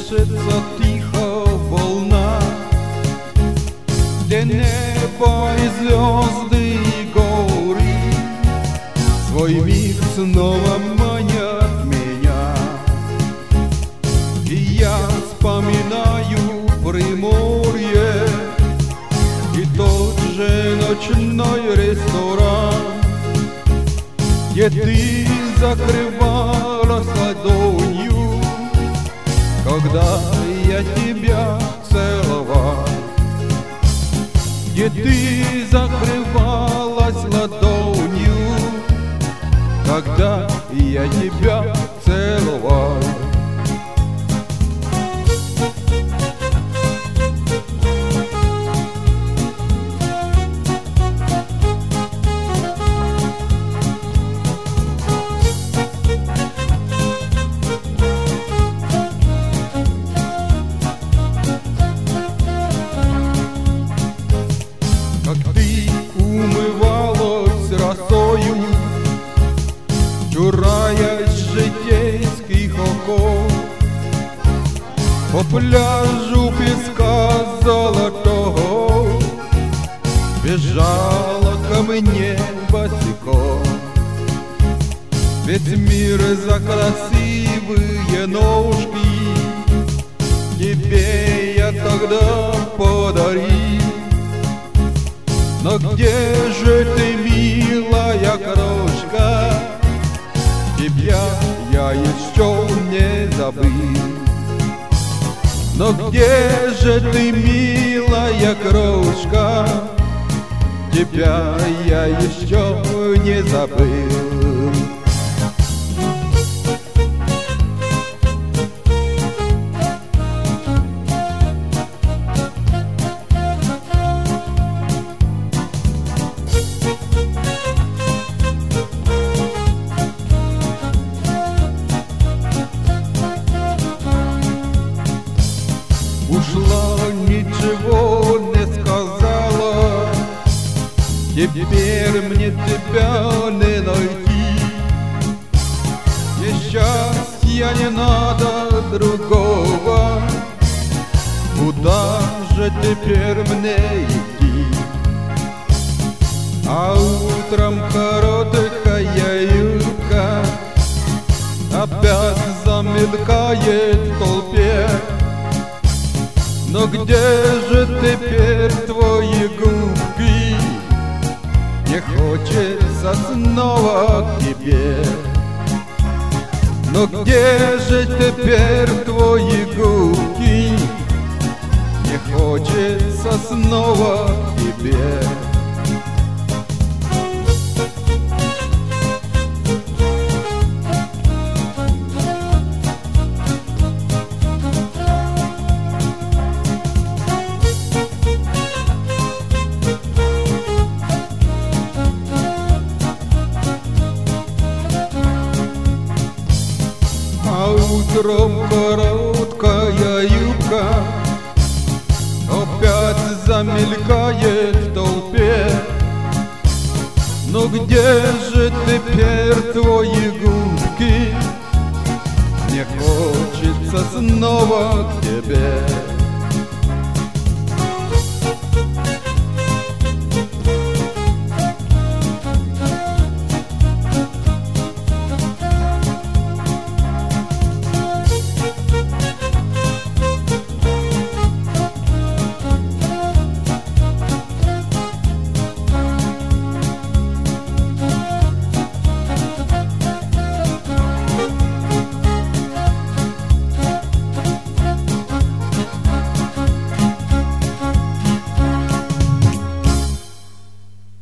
колышется тихо волна, где небо и звезды и горы свой миг снова манят меня. И я вспоминаю Приморье и тот же ночной ресторан, где ты закрывалась ладонью, когда я тебя целовал, где ты закрывалась ладонью, когда я тебя целовал. Как ты умывалась росою, чураясь житейских оков, по пляжу песка золотого бежала ко мне босиком. Весь мир за красивые ножки тебе я тогда подарил. Но где же ты, милая крошка? Тебя я еще не забыл. Но где же ты, милая крошка? Тебя я еще не забыл. Ушла, ничего не сказала, теперь мне тебя не найти. Мне счастья не надо другого, куда же теперь мне идти? А утром короткая юбка опять замелькает в толпе. Но где же теперь твои губки? Не хочется снова к тебе. Но где же теперь твои губки? Не хочется снова к тебе. Утром короткая юбка опять замелькает в толпе. Но где же теперь твои губки? Мне хочется снова к тебе.